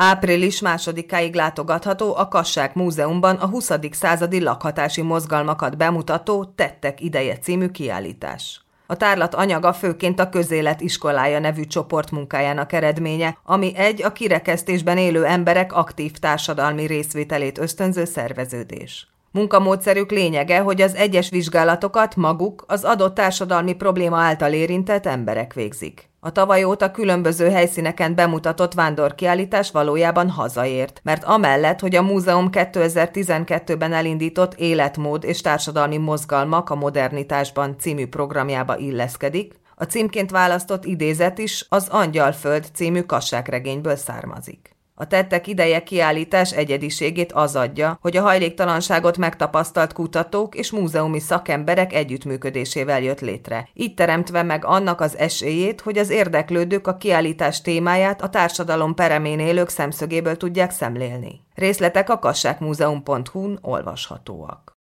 Április 2-áig látogatható a Kassák Múzeumban a 20. századi lakhatási mozgalmakat bemutató Tettek ideje című kiállítás. A tárlat anyaga főként a Közélet iskolája nevű csoport munkájának eredménye, ami a kirekesztésben élő emberek aktív társadalmi részvételét ösztönző szerveződés. Munkamódszerük lényege, hogy az egyes vizsgálatokat maguk az adott társadalmi probléma által érintett emberek végzik. A tavaly óta különböző helyszíneken bemutatott vándorkiállítás valójában hazaért, mert amellett, hogy a múzeum 2012-ben elindított Életmód és társadalmi mozgalmak a modernitásban című programjába illeszkedik, a címként választott idézet is az Angyalföld című Kassák-regényből származik. A Tettek ideje kiállítás egyediségét az adja, hogy a hajléktalanságot megtapasztalt kutatók és múzeumi szakemberek együttműködésével jött létre, így teremtve meg annak az esélyét, hogy az érdeklődők a kiállítás témáját a társadalom peremén élők szemszögéből tudják szemlélni. Részletek a kassákmuzeum.hu-n olvashatóak.